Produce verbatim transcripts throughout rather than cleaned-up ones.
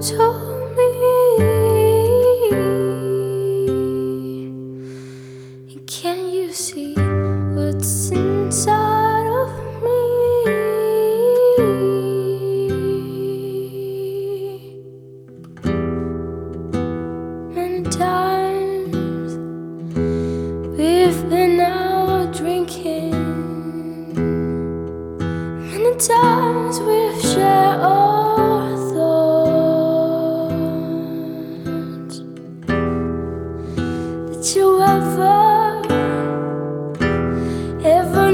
told me, can you see what's inside of me? Many times we've been out drinking, many times we've shared our thoughts. Did you ever, ever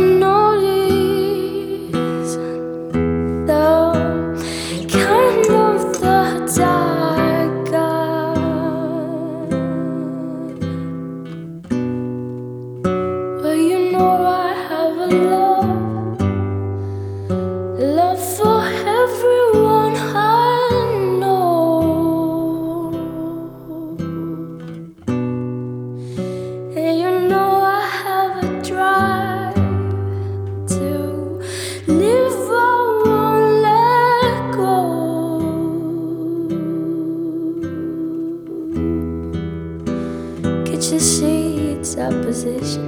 notice the kind of thoughts I got? Well, you know I have a love, love for everyone I know. And you know I have a drive to live, I won't let go. Could you see its opposition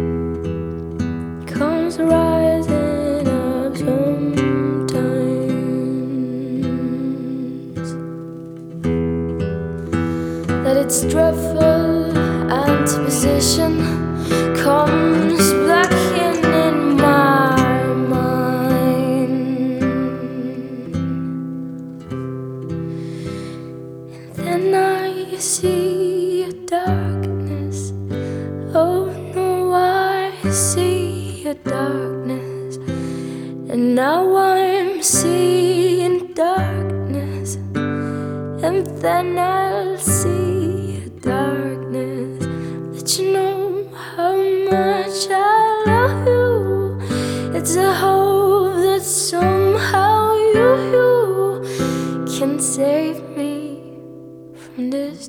comes rising up sometimes? That its dreadful antiposition comes back in in my mind. And then I see a darkness. Oh no, I see a darkness. And now I'm seeing darkness. And then I'll see a darkness. Let you know how much I love you. It's a hope that somehow you, you can save me from this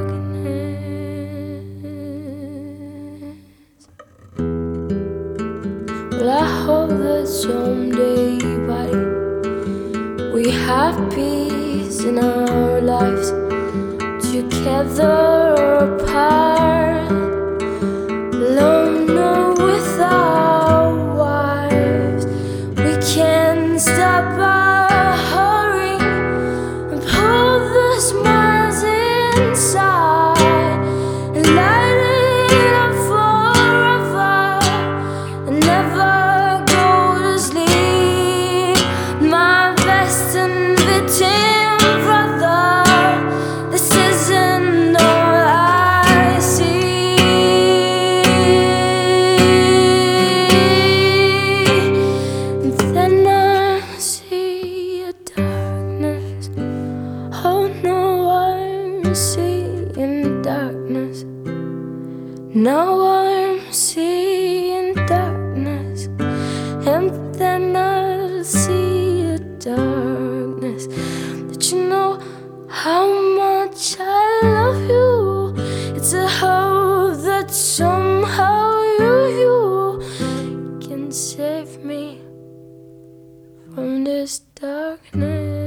darkness. Well, I hope that someday, buddy, we have peace in our lives, together or apart, alone or with our wives. We can stop our hurry and pull the smiles inside and light it up forever and never go to sleep. My best invitation, brother, this isn't all I see. And then I see a darkness. Oh no, I'm seeing darkness. Now I'm seeing darkness. And then I'll see a darkness. That you know how much I love you. It's a hope that somehow you, you can save me from this darkness.